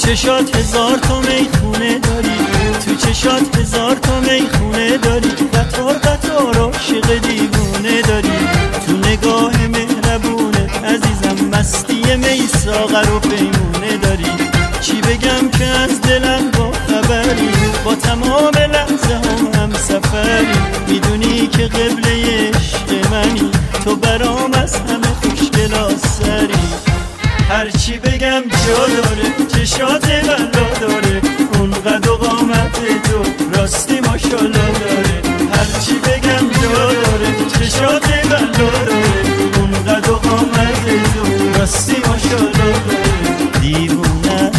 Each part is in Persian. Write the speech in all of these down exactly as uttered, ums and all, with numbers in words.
چشات هزار تا میخونه داری، تو چشات هزار تا میخونه داری، قطار قطار عاشق دیوونه داری، تو نگاه مهربونت عزیزم مستی می ساغر و پیمونه داری. چی بگم که از دلم با خبری، با تمام لحظه هم هم سفری، میدونی که قبله عشق منی، تو برام از همه خوشگل آسری. هرچی بگم جا داره، چشات بلا داره، اون قد و قامت تو راستی ماشالله داره. هرچی بگم جا داره، چشات بلا داره، اون قد و قامت تو راستی ماشالله داره. دیوونه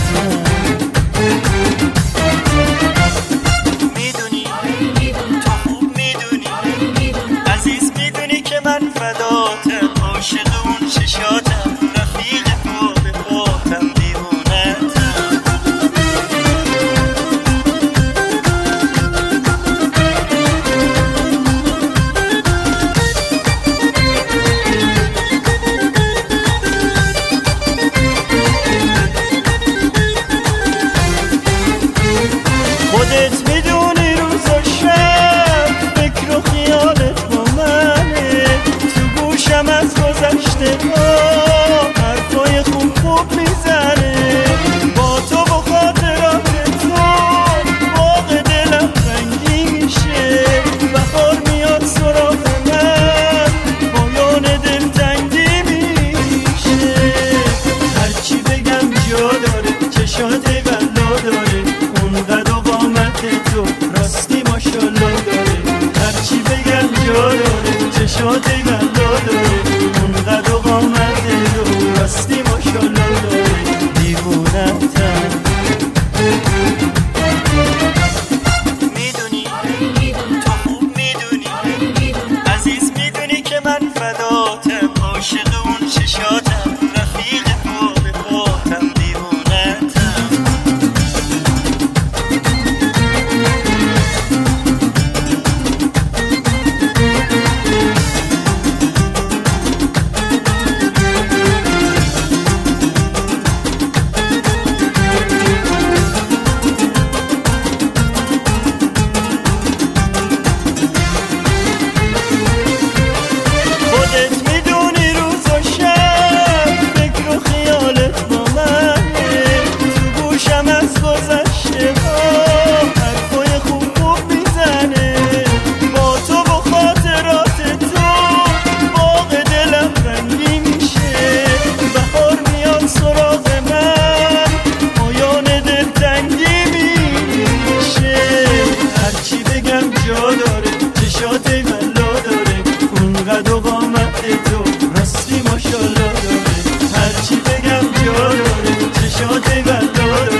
میدونی، تو خوب میدونی، عزیز میدونی که من فداتم، عاشق اون چشاتم، رفیق خودت میدونی روز و شب فکر و خیالت با منه، تو گوشم از گذشته ها حرفای خوب خوب میزنه، با تو با خاطرات تو باغ دلم رنگی میشه، بهار میاد سراغ من پایان دل تنگی میشه. هرچی بگم جا داره، چشات بلا داره، اون قد و تو راستی ماشالله داره. هرچی بگم جا داره، چشات بلا داره، اون قد و قامت تو راستی ماشالله داره. دیوونه‌تم میدونی، تو خوب میدونی، عزیز میدونی که من فداتم، عاشق اون چشاتم، رفیق پا به پاتم. خودت میدونی روز و شب فکر و خیالت با منه، تو گوشم از گذشته ها حرفای خوب خوب میزنه، با تو با خاطرات تو باغ دلم رنگی میشه، بهار میاد سراغ من پایان دل تنگی میشه. هرچی بگم جا داره، چشات بلا داره، اون قد و قامت تو راستی ماشالله داره. هرچی بگم جا داره، چشات بلا داره،